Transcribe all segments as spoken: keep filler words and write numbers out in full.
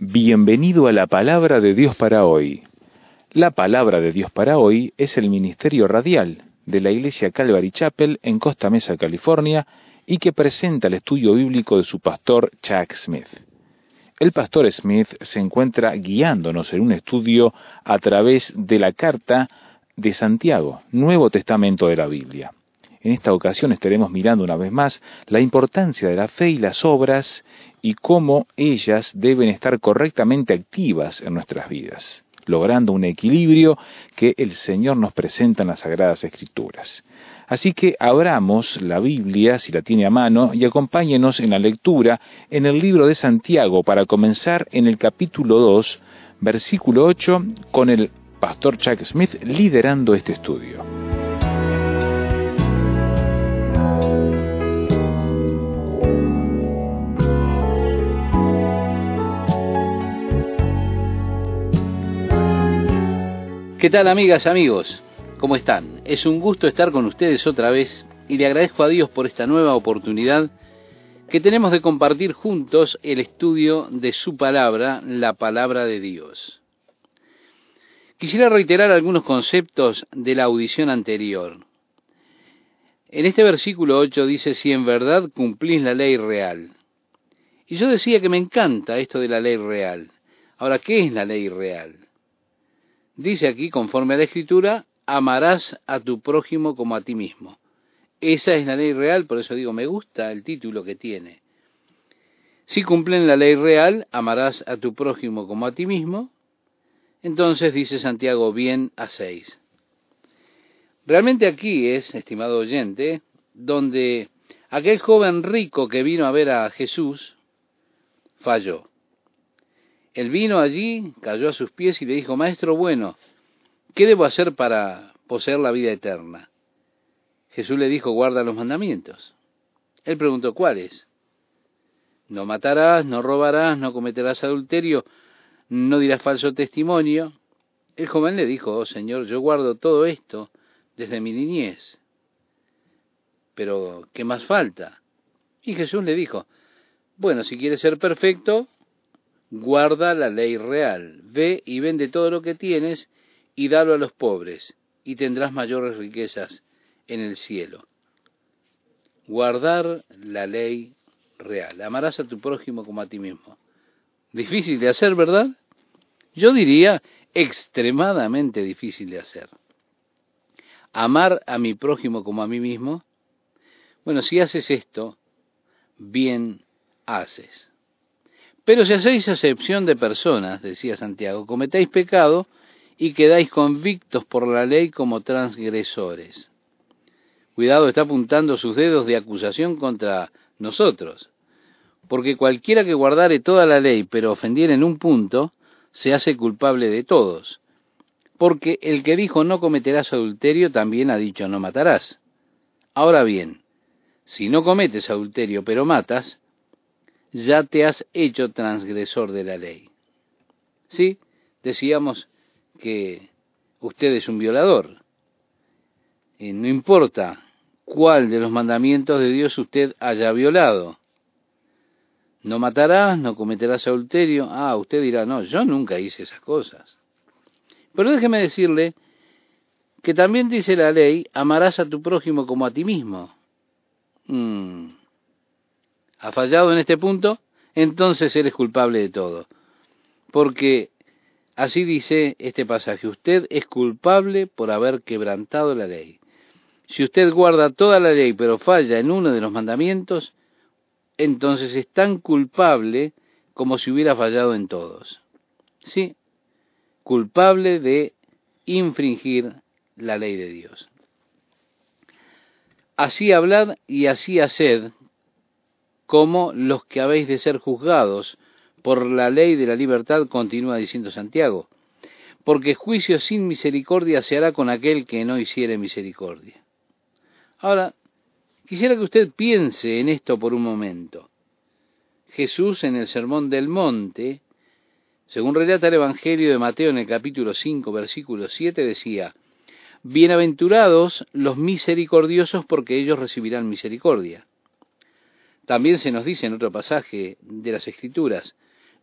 Bienvenido a la Palabra de Dios para hoy. La Palabra de Dios para hoy es el ministerio radial de la Iglesia Calvary Chapel en Costa Mesa, California, y que presenta el estudio bíblico de su pastor Chuck Smith. El pastor Smith se encuentra guiándonos en un estudio a través de la carta de Santiago, Nuevo Testamento de la Biblia. En esta ocasión estaremos mirando una vez más la importancia de la fe y las obras y cómo ellas deben estar correctamente activas en nuestras vidas, logrando un equilibrio que el Señor nos presenta en las Sagradas Escrituras. Así que abramos la Biblia, si la tiene a mano, y acompáñenos en la lectura en el libro de Santiago para comenzar en el capítulo dos, versículo ocho, con el pastor Chuck Smith liderando este estudio. ¿Qué tal, amigas, amigos? ¿Cómo están? Es un gusto estar con ustedes otra vez y le agradezco a Dios por esta nueva oportunidad que tenemos de compartir juntos el estudio de su palabra, la palabra de Dios. Quisiera reiterar algunos conceptos de la audición anterior. En este versículo ocho dice, si en verdad cumplís la ley real. Y yo decía que me encanta esto de la ley real. Ahora, ¿qué es la ley real? Dice aquí, conforme a la Escritura, amarás a tu prójimo como a ti mismo. Esa es la ley real, por eso digo, me gusta el título que tiene. Si cumplen la ley real, amarás a tu prójimo como a ti mismo. Entonces, dice Santiago, bien hacéis. Realmente aquí es, estimado oyente, donde aquel joven rico que vino a ver a Jesús falló. Él vino allí, cayó a sus pies y le dijo, Maestro bueno, ¿qué debo hacer para poseer la vida eterna? Jesús le dijo, guarda los mandamientos. Él preguntó, ¿cuáles? No matarás, no robarás, no cometerás adulterio, no dirás falso testimonio. El joven le dijo, oh Señor, yo guardo todo esto desde mi niñez. Pero, ¿qué más falta? Y Jesús le dijo, bueno, si quieres ser perfecto, guarda la ley real, ve y vende todo lo que tienes y dalo a los pobres, y tendrás mayores riquezas en el cielo. Guardar la ley real. Amarás a tu prójimo como a ti mismo. Difícil de hacer, ¿verdad? Yo diría extremadamente difícil de hacer. Amar a mi prójimo como a mí mismo. Bueno, si haces esto, bien haces. Pero si hacéis acepción de personas, decía Santiago, cometéis pecado y quedáis convictos por la ley como transgresores. Cuidado, está apuntando sus dedos de acusación contra nosotros, porque cualquiera que guardare toda la ley, pero ofendiere en un punto, se hace culpable de todos. Porque el que dijo no cometerás adulterio, también ha dicho no matarás. Ahora bien, si no cometes adulterio, pero matas, ya te has hecho transgresor de la ley. Sí, decíamos que usted es un violador. Y no importa cuál de los mandamientos de Dios usted haya violado. No matarás, no cometerás adulterio. Ah, usted dirá, no, yo nunca hice esas cosas. Pero déjeme decirle que también dice la ley, amarás a tu prójimo como a ti mismo. Hmm. ¿Ha fallado en este punto? Entonces eres culpable de todo. Porque así dice este pasaje, usted es culpable por haber quebrantado la ley. Si usted guarda toda la ley pero falla en uno de los mandamientos, entonces es tan culpable como si hubiera fallado en todos. Sí, culpable de infringir la ley de Dios. Así hablad y así haced, como los que habéis de ser juzgados por la ley de la libertad, continúa diciendo Santiago, porque juicio sin misericordia se hará con aquel que no hiciere misericordia. Ahora, quisiera que usted piense en esto por un momento. Jesús en el Sermón del Monte, según relata el Evangelio de Mateo en el capítulo cinco, versículo siete, decía, bienaventurados los misericordiosos porque ellos recibirán misericordia. También se nos dice en otro pasaje de las Escrituras,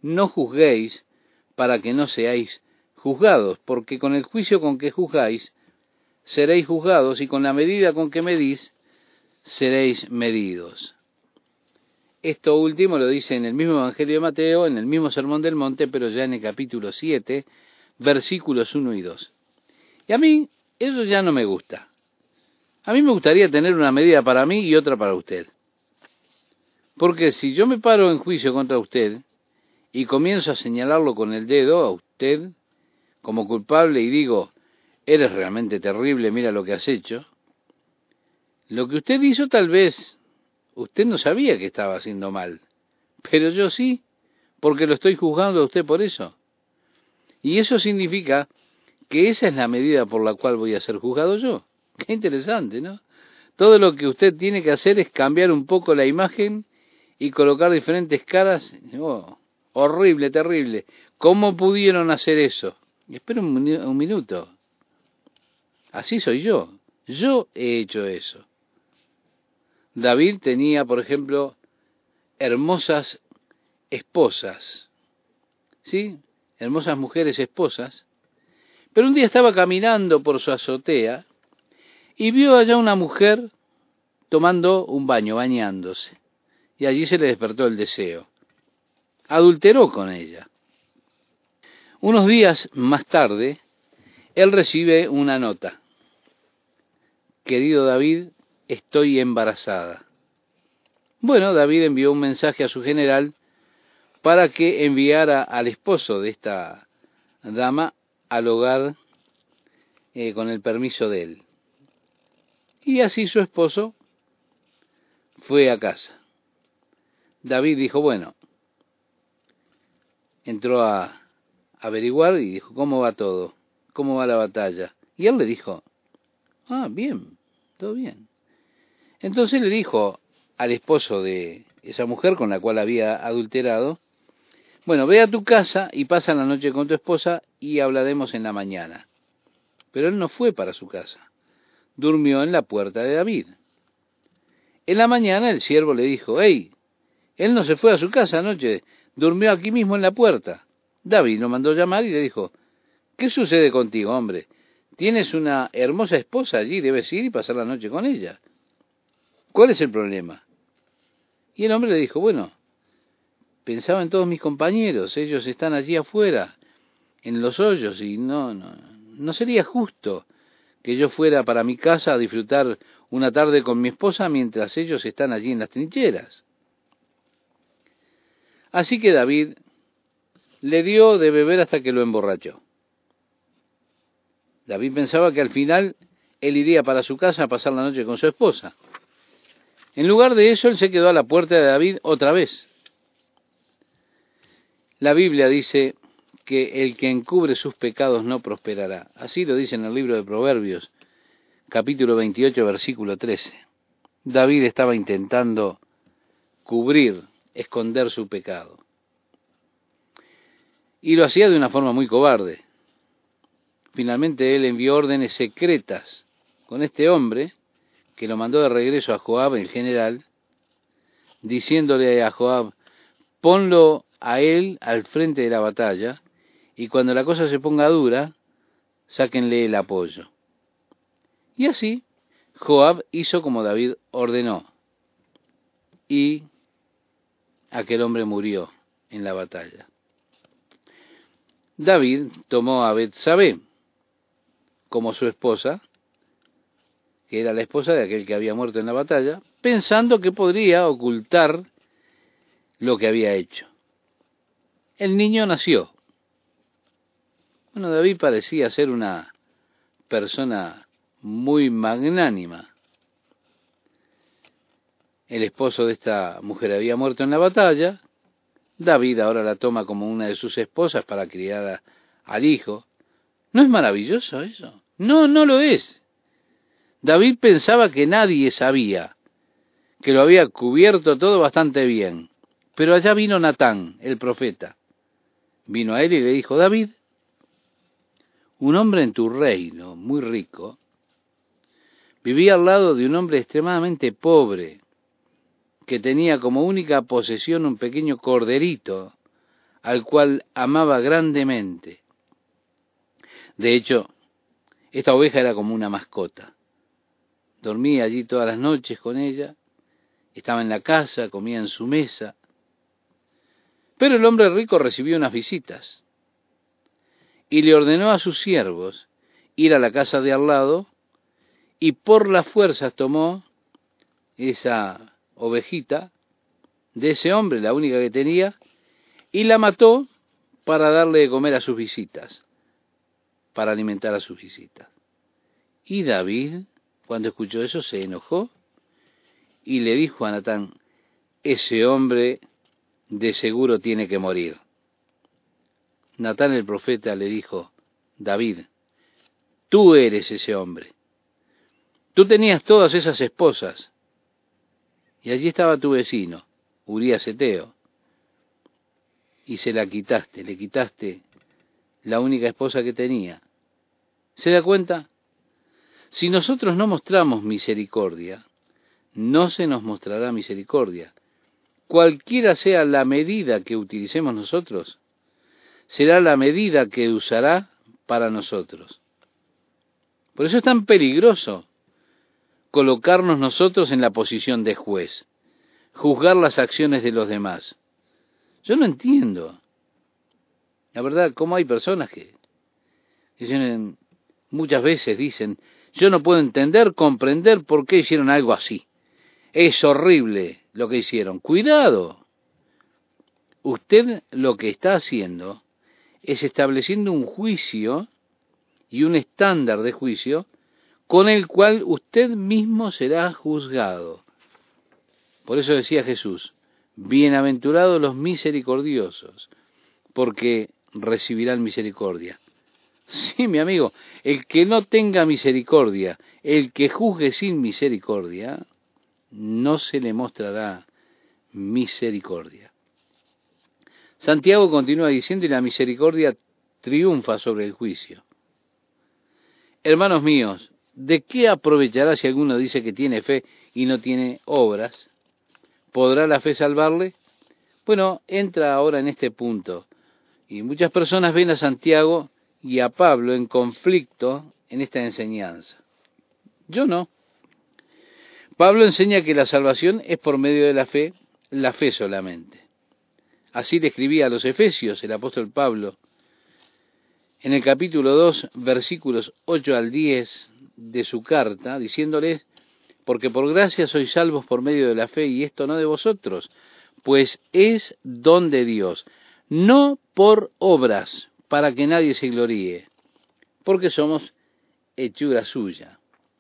no juzguéis para que no seáis juzgados, porque con el juicio con que juzgáis, seréis juzgados, y con la medida con que medís, seréis medidos. Esto último lo dice en el mismo Evangelio de Mateo, en el mismo Sermón del Monte, pero ya en el capítulo siete, versículos uno y dos. Y a mí eso ya no me gusta. A mí me gustaría tener una medida para mí y otra para usted. Porque si yo me paro en juicio contra usted y comienzo a señalarlo con el dedo a usted como culpable y digo, eres realmente terrible, mira lo que has hecho, lo que usted hizo tal vez usted no sabía que estaba haciendo mal, pero yo sí, porque lo estoy juzgando a usted por eso. Y eso significa que esa es la medida por la cual voy a ser juzgado yo. Qué interesante, ¿no? Todo lo que usted tiene que hacer es cambiar un poco la imagen y colocar diferentes caras. Oh, horrible, terrible. ¿Cómo pudieron hacer eso? Espera un, un minuto. Así soy yo. Yo he hecho eso. David tenía, por ejemplo, hermosas esposas, ¿sí? Hermosas mujeres esposas. Pero un día estaba caminando por su azotea y vio allá una mujer tomando un baño, bañándose. Y allí se le despertó el deseo. Adulteró con ella. Unos días más tarde, él recibe una nota. Querido David, estoy embarazada. Bueno, David envió un mensaje a su general para que enviara al esposo de esta dama al hogar eh, con el permiso de él. Y así su esposo fue a casa. David dijo, bueno, entró a averiguar y dijo, ¿cómo va todo? ¿Cómo va la batalla? Y él le dijo, ah, bien, todo bien. Entonces le dijo al esposo de esa mujer con la cual había adulterado, bueno, ve a tu casa y pasa la noche con tu esposa y hablaremos en la mañana. Pero él no fue para su casa, durmió en la puerta de David. En la mañana el siervo le dijo, hey, él no se fue a su casa anoche, durmió aquí mismo en la puerta. David lo mandó llamar y le dijo, ¿qué sucede contigo, hombre? Tienes una hermosa esposa allí, debes ir y pasar la noche con ella. ¿Cuál es el problema? Y el hombre le dijo, bueno, pensaba en todos mis compañeros, ellos están allí afuera, en los hoyos, y no, no, no sería justo que yo fuera para mi casa a disfrutar una tarde con mi esposa mientras ellos están allí en las trincheras. Así que David le dio de beber hasta que lo emborrachó. David pensaba que al final él iría para su casa a pasar la noche con su esposa. En lugar de eso, él se quedó a la puerta de David otra vez. La Biblia dice que el que encubre sus pecados no prosperará. Así lo dice en el libro de Proverbios, capítulo veintiocho, versículo trece. David estaba intentando cubrir, esconder su pecado. Y lo hacía de una forma muy cobarde. Finalmente él envió órdenes secretas con este hombre, que lo mandó de regreso a Joab, el general, diciéndole a Joab, ponlo a él al frente de la batalla, y cuando la cosa se ponga dura, sáquenle el apoyo. Y así, Joab hizo como David ordenó, y aquel hombre murió en la batalla. David tomó a Betsabé como su esposa, que era la esposa de aquel que había muerto en la batalla, pensando que podría ocultar lo que había hecho. El niño nació. Bueno, David parecía ser una persona muy magnánima. El esposo de esta mujer había muerto en la batalla. David ahora la toma como una de sus esposas para criar a, al hijo. ¿No es maravilloso eso? No, no lo es. David pensaba que nadie sabía, que lo había cubierto todo bastante bien. Pero allá vino Natán, el profeta. Vino a él y le dijo, David, un hombre en tu reino, muy rico, vivía al lado de un hombre extremadamente pobre, que tenía como única posesión un pequeño corderito al cual amaba grandemente. De hecho, esta oveja era como una mascota. Dormía allí todas las noches con ella, estaba en la casa, comía en su mesa. Pero el hombre rico recibió unas visitas y le ordenó a sus siervos ir a la casa de al lado y por las fuerzas tomó esa ovejita de ese hombre, la única que tenía, y la mató para darle de comer a sus visitas, para alimentar a sus visitas. Y David, cuando escuchó eso, se enojó y le dijo a Natán, ese hombre de seguro tiene que morir. Natán el profeta le dijo, David, tú eres ese hombre. Tú tenías todas esas esposas, y allí estaba tu vecino, Urías Eteo, y se la quitaste, le quitaste la única esposa que tenía. ¿Se da cuenta? Si nosotros no mostramos misericordia, no se nos mostrará misericordia. Cualquiera sea la medida que utilicemos nosotros, será la medida que usará para nosotros. Por eso es tan peligroso colocarnos nosotros en la posición de juez, juzgar las acciones de los demás. Yo no entiendo, la verdad, cómo hay personas que dicen, muchas veces dicen, yo no puedo entender, comprender por qué hicieron algo así. Es horrible lo que hicieron. Cuidado. Usted lo que está haciendo es estableciendo un juicio y un estándar de juicio con el cual usted mismo será juzgado. Por eso decía Jesús, bienaventurados los misericordiosos, porque recibirán misericordia. Sí, mi amigo, el que no tenga misericordia, el que juzgue sin misericordia, no se le mostrará misericordia. Santiago continúa diciendo, y la misericordia triunfa sobre el juicio. Hermanos míos, ¿de qué aprovechará si alguno dice que tiene fe y no tiene obras? ¿Podrá la fe salvarle? Bueno, entra ahora en este punto. Y muchas personas ven a Santiago y a Pablo en conflicto en esta enseñanza. Yo no. Pablo enseña que la salvación es por medio de la fe, la fe solamente. Así le escribía a los Efesios el apóstol Pablo en el capítulo dos, versículos ocho al diez de su carta, diciéndoles, porque por gracia sois salvos por medio de la fe, y esto no de vosotros, pues es don de Dios, no por obras, para que nadie se gloríe, porque somos hechura suya.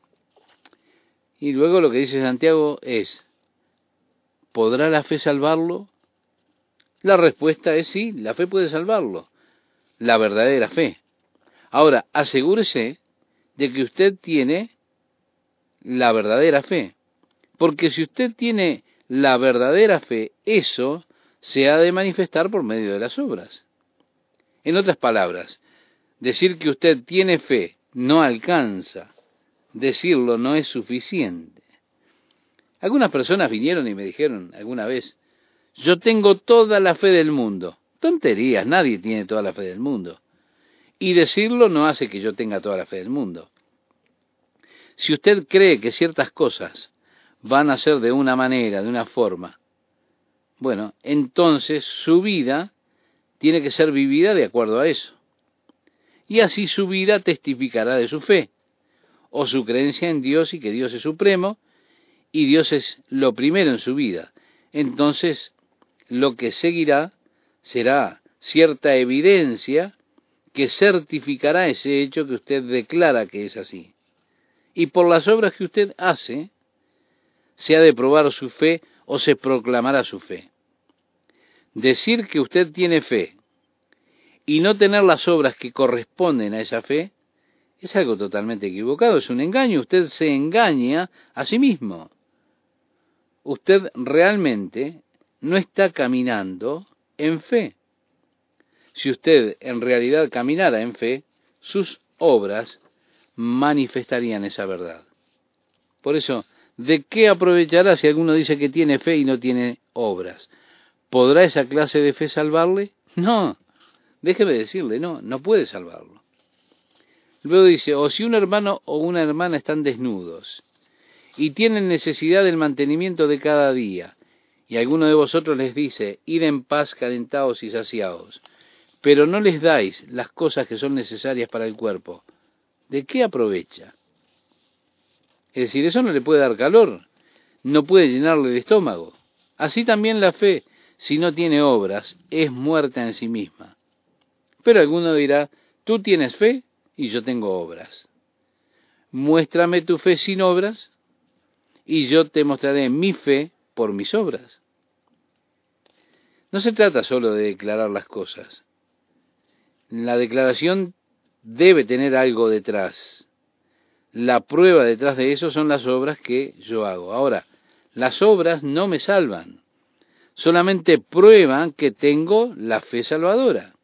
Y luego lo que dice Santiago es, ¿podrá la fe salvarlo? La respuesta es sí, la fe puede salvarlo, la verdadera fe. Ahora, asegúrese de que usted tiene la verdadera fe, porque si usted tiene la verdadera fe, eso se ha de manifestar por medio de las obras. En otras palabras, decir que usted tiene fe no alcanza, decirlo no es suficiente. Algunas personas vinieron y me dijeron alguna vez, yo tengo toda la fe del mundo. Tonterías, nadie tiene toda la fe del mundo. Y decirlo no hace que yo tenga toda la fe del mundo. Si usted cree que ciertas cosas van a ser de una manera, de una forma, bueno, entonces su vida tiene que ser vivida de acuerdo a eso. Y así su vida testificará de su fe, o su creencia en Dios y que Dios es supremo, y Dios es lo primero en su vida. Entonces, lo que seguirá será cierta evidencia que certificará ese hecho que usted declara que es así. Y por las obras que usted hace, se ha de probar su fe o se proclamará su fe. Decir que usted tiene fe y no tener las obras que corresponden a esa fe, es algo totalmente equivocado, es un engaño, usted se engaña a sí mismo. Usted realmente no está caminando en fe. Si usted en realidad caminara en fe, sus obras manifestarían esa verdad. Por eso, ¿de qué aprovechará si alguno dice que tiene fe y no tiene obras? ¿Podrá esa clase de fe salvarle? No, déjeme decirle, no, no puede salvarlo. Luego dice, o si un hermano o una hermana están desnudos y tienen necesidad del mantenimiento de cada día, y alguno de vosotros les dice, id en paz calentados y saciados, pero no les dais las cosas que son necesarias para el cuerpo, ¿de qué aprovecha? Es decir, eso no le puede dar calor, no puede llenarle el estómago. Así también la fe, si no tiene obras, es muerta en sí misma. Pero alguno dirá, tú tienes fe y yo tengo obras. Muéstrame tu fe sin obras y yo te mostraré mi fe por mis obras. No se trata solo de declarar las cosas. La declaración debe tener algo detrás. La prueba detrás de eso son las obras que yo hago. Ahora, las obras no me salvan, solamente prueban que tengo la fe salvadora,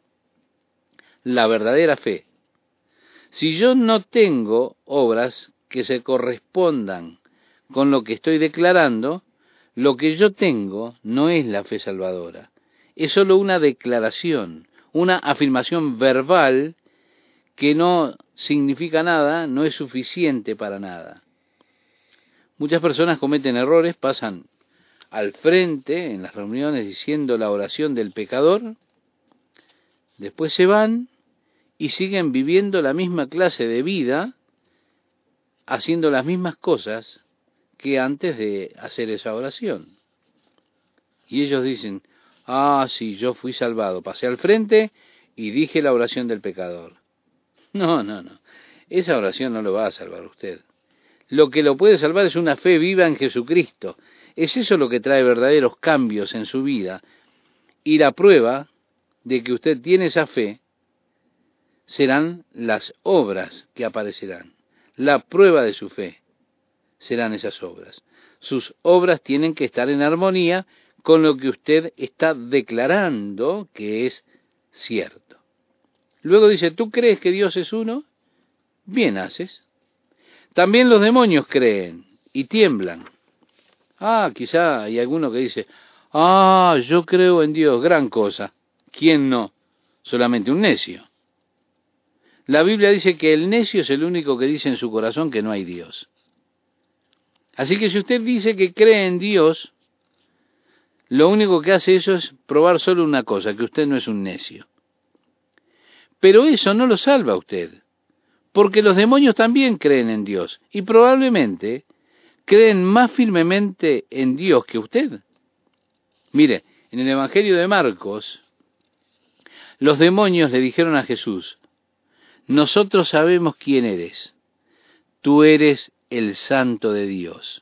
la verdadera fe. Si yo no tengo obras que se correspondan con lo que estoy declarando, lo que yo tengo no es la fe salvadora, es solo una declaración, una afirmación verbal que no significa nada, no es suficiente para nada. Muchas personas cometen errores, pasan al frente en las reuniones diciendo la oración del pecador, después se van y siguen viviendo la misma clase de vida, haciendo las mismas cosas que antes de hacer esa oración. Y ellos dicen, ah, sí, yo fui salvado, pasé al frente y dije la oración del pecador. No, no, no, esa oración no lo va a salvar usted. Lo que lo puede salvar es una fe viva en Jesucristo. Es eso lo que trae verdaderos cambios en su vida. Y la prueba de que usted tiene esa fe serán las obras que aparecerán. La prueba de su fe serán esas obras. Sus obras tienen que estar en armonía con lo que usted está declarando que es cierto. Luego dice, ¿tú crees que Dios es uno? Bien haces. También los demonios creen y tiemblan. Ah, quizá hay alguno que dice, ah, yo creo en Dios, gran cosa. ¿Quién no? Solamente un necio. La Biblia dice que el necio es el único que dice en su corazón que no hay Dios. Así que si usted dice que cree en Dios, lo único que hace eso es probar solo una cosa, que usted no es un necio. Pero eso no lo salva a usted, porque los demonios también creen en Dios, y probablemente creen más firmemente en Dios que usted. Mire, en el Evangelio de Marcos, los demonios le dijeron a Jesús, nosotros sabemos quién eres, tú eres el Santo de Dios.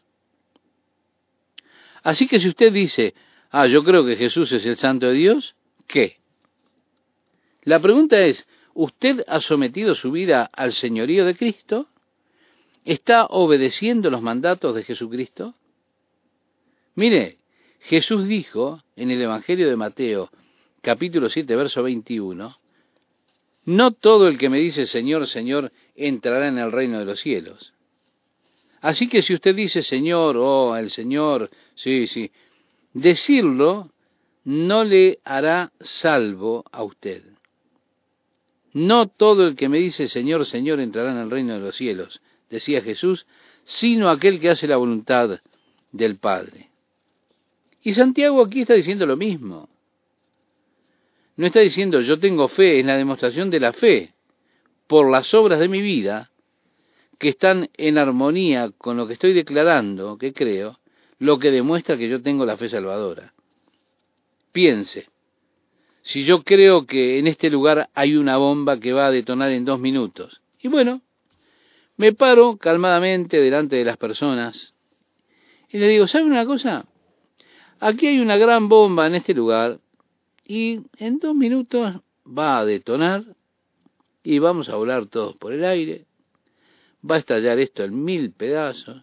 Así que si usted dice, ah, yo creo que Jesús es el Santo de Dios, ¿qué? La pregunta es, ¿usted ha sometido su vida al señorío de Cristo? ¿Está obedeciendo los mandatos de Jesucristo? Mire, Jesús dijo en el Evangelio de Mateo, capítulo siete, verso veintiuno, no todo el que me dice Señor, Señor, entrará en el reino de los cielos. Así que si usted dice Señor, oh, el Señor, sí, sí, decirlo no le hará salvo a usted. No todo el que me dice Señor, Señor, entrará en el reino de los cielos, decía Jesús, sino aquel que hace la voluntad del Padre. Y Santiago aquí está diciendo lo mismo. No está diciendo yo tengo fe, es la demostración de la fe por las obras de mi vida que están en armonía con lo que estoy declarando, que creo, lo que demuestra que yo tengo la fe salvadora. Piense, si yo creo que en este lugar hay una bomba que va a detonar en dos minutos, y bueno, me paro calmadamente delante de las personas y les digo, ¿saben una cosa? Aquí hay una gran bomba en este lugar y en dos minutos va a detonar y vamos a volar todos por el aire, va a estallar esto en mil pedazos.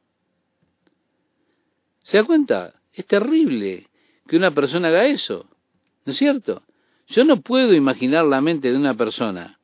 ¿Se da cuenta? Es terrible que una persona haga eso, ¿no es cierto? Yo no puedo imaginar la mente de una persona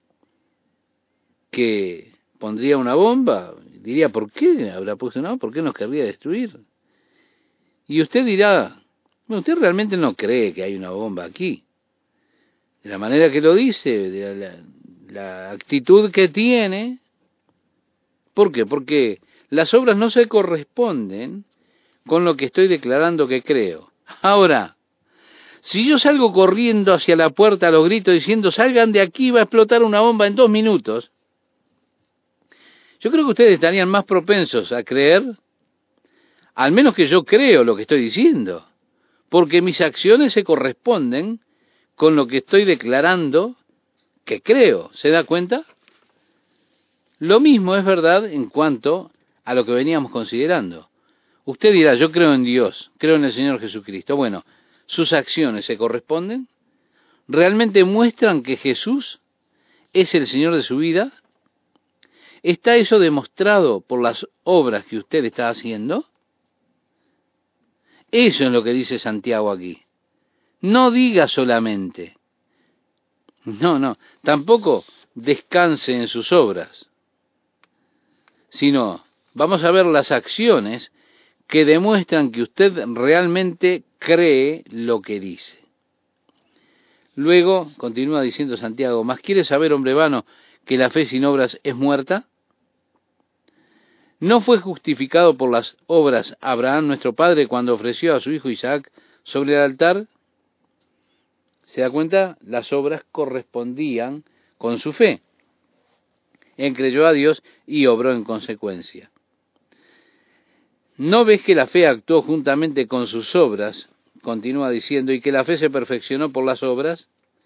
que pondría una bomba, diría, ¿por qué habrá puesto una bomba? ¿Por qué nos querría destruir? Y usted dirá, bueno, usted realmente no cree que hay una bomba aquí. de la manera que lo dice, de la, la, la actitud que tiene. ¿Por qué? Porque las obras no se corresponden con lo que estoy declarando que creo. Ahora, si yo salgo corriendo hacia la puerta a los gritos diciendo, salgan de aquí, va a explotar una bomba en dos minutos, yo creo que ustedes estarían más propensos a creer, al menos que yo creo lo que estoy diciendo, porque mis acciones se corresponden con lo que estoy declarando que creo. ¿Se da cuenta? Lo mismo es verdad en cuanto a lo que veníamos considerando. Usted dirá, yo creo en Dios, creo en el Señor Jesucristo. Bueno, ¿sus acciones se corresponden? ¿Realmente muestran que Jesús es el Señor de su vida? ¿Está eso demostrado por las obras que usted está haciendo? Eso es lo que dice Santiago aquí. No diga solamente. No, no, tampoco descanse en sus obras, sino vamos a ver las acciones que demuestran que usted realmente cree lo que dice. Luego, continúa diciendo Santiago, ¿más quiere saber, hombre vano, que la fe sin obras es muerta? ¿No fue justificado por las obras Abraham, nuestro padre, cuando ofreció a su hijo Isaac sobre el altar? ¿Se da cuenta? Las obras correspondían con su fe. Él creyó a Dios y obró en consecuencia. ¿No ves que la fe actuó juntamente con sus obras? Continúa diciendo, y que la fe se perfeccionó por las obras.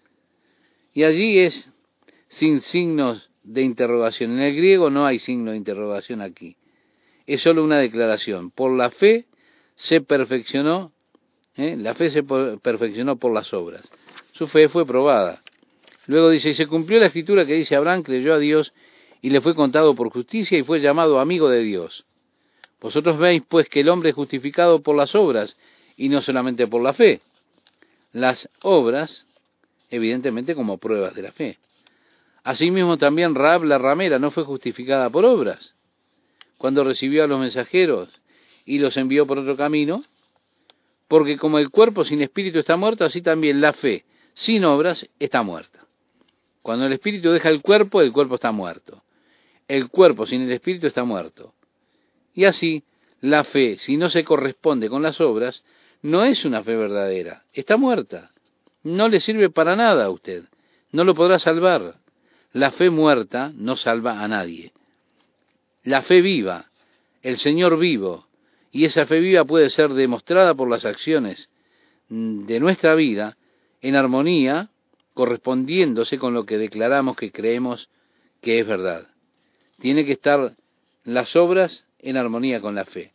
Y allí es sin signos de interrogación. En el griego no hay signo de interrogación aquí. Es solo una declaración. Por la fe se perfeccionó, ¿eh? la fe se perfeccionó por las obras. Su fe fue probada. Luego dice, y se cumplió la escritura que dice, Abraham creyó a Dios y le fue contado por justicia y fue llamado amigo de Dios. Vosotros veis pues que el hombre es justificado por las obras y no solamente por la fe. Las obras, evidentemente, como pruebas de la fe. Asimismo también Rahab la ramera no fue justificada por obras, cuando recibió a los mensajeros y los envió por otro camino, porque como el cuerpo sin espíritu está muerto, así también la fe sin obras está muerta. Cuando el espíritu deja el cuerpo, el cuerpo está muerto. El cuerpo sin el espíritu está muerto. Y así, la fe, si no se corresponde con las obras, no es una fe verdadera, está muerta. No le sirve para nada a usted, no lo podrá salvar. La fe muerta no salva a nadie. La fe viva, el Señor vivo, y esa fe viva puede ser demostrada por las acciones de nuestra vida en armonía, correspondiéndose con lo que declaramos que creemos que es verdad. Tiene que estar las obras en armonía con la fe.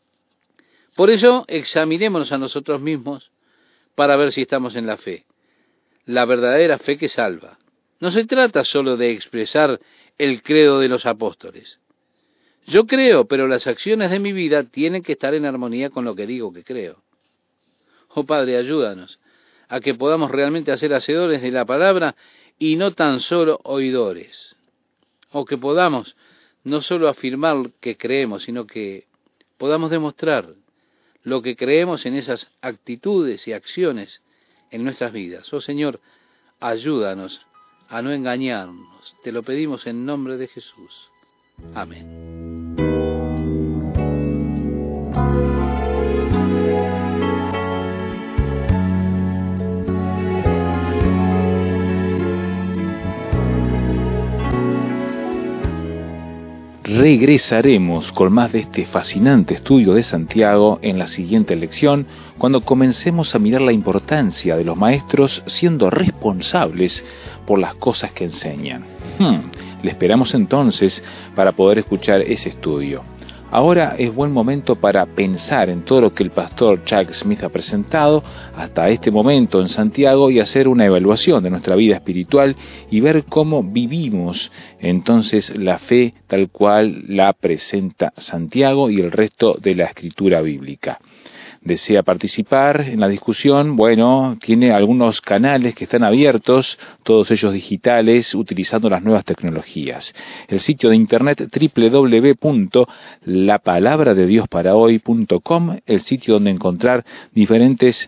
Por eso examinémonos a nosotros mismos para ver si estamos en la fe, la verdadera fe que salva. No se trata solo de expresar el credo de los apóstoles. Yo creo, pero las acciones de mi vida tienen que estar en armonía con lo que digo que creo. Oh Padre, ayúdanos a que podamos realmente hacer hacedores de la palabra y no tan solo oidores. O que podamos no solo afirmar que creemos, sino que podamos demostrar lo que creemos en esas actitudes y acciones en nuestras vidas. Oh Señor, ayúdanos a no engañarnos. Te lo pedimos en nombre de Jesús. Amén. Regresaremos con más de este fascinante estudio de Santiago en la siguiente lección, cuando comencemos a mirar la importancia de los maestros siendo responsables por las cosas que enseñan. Hmm, le esperamos entonces para poder escuchar ese estudio. Ahora es buen momento para pensar en todo lo que el pastor Chuck Smith ha presentado hasta este momento en Santiago y hacer una evaluación de nuestra vida espiritual y ver cómo vivimos entonces la fe tal cual la presenta Santiago y el resto de la escritura bíblica. Desea participar en la discusión, bueno, tiene algunos canales que están abiertos, todos ellos digitales, utilizando las nuevas tecnologías. El sitio de internet doble u doble u doble u punto la palabra de dios para hoy punto com, el sitio donde encontrar diferentes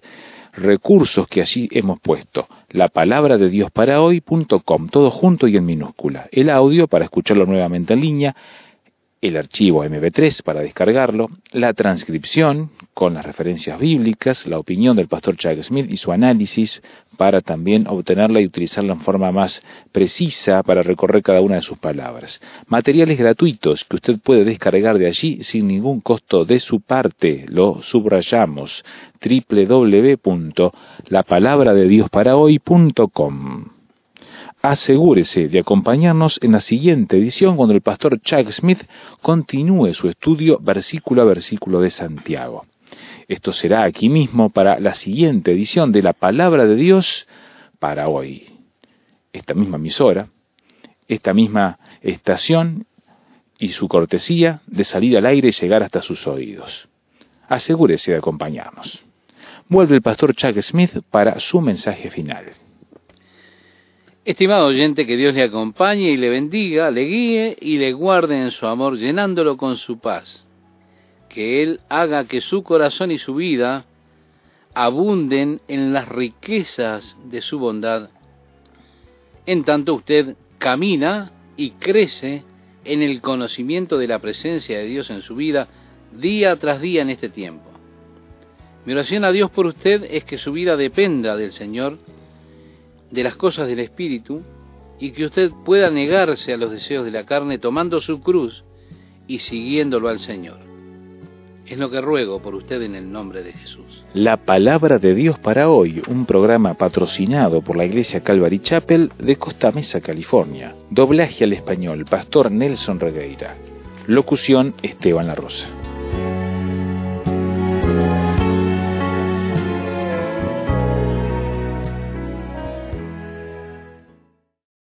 recursos que allí hemos puesto. La palabra de Dios para hoy punto com, todo junto y en minúscula. El audio para escucharlo nuevamente en línea, el archivo eme pe tres para descargarlo, la transcripción con las referencias bíblicas, la opinión del pastor Chuck Smith y su análisis para también obtenerla y utilizarla en forma más precisa para recorrer cada una de sus palabras. Materiales gratuitos que usted puede descargar de allí sin ningún costo de su parte, lo subrayamos, doble u doble u doble u punto la palabra de dios para hoy punto com. Asegúrese de acompañarnos en la siguiente edición cuando el pastor Chuck Smith continúe su estudio versículo a versículo de Santiago. Esto será aquí mismo para la siguiente edición de la Palabra de Dios para hoy. Esta misma emisora, esta misma estación y su cortesía de salir al aire y llegar hasta sus oídos. Asegúrese de acompañarnos. Vuelve el pastor Chuck Smith para su mensaje final. Estimado oyente, que Dios le acompañe y le bendiga, le guíe y le guarde en su amor, llenándolo con su paz. Que Él haga que su corazón y su vida abunden en las riquezas de su bondad. En tanto usted camina y crece en el conocimiento de la presencia de Dios en su vida, día tras día en este tiempo. Mi oración a Dios por usted es que su vida dependa del Señor, de las cosas del Espíritu, y que usted pueda negarse a los deseos de la carne tomando su cruz y siguiéndolo al Señor. Es lo que ruego por usted en el nombre de Jesús. La Palabra de Dios para hoy, un programa patrocinado por la Iglesia Calvary Chapel de Costa Mesa, California. Doblaje al español, Pastor Nelson Regueira. Locución, Esteban La Rosa.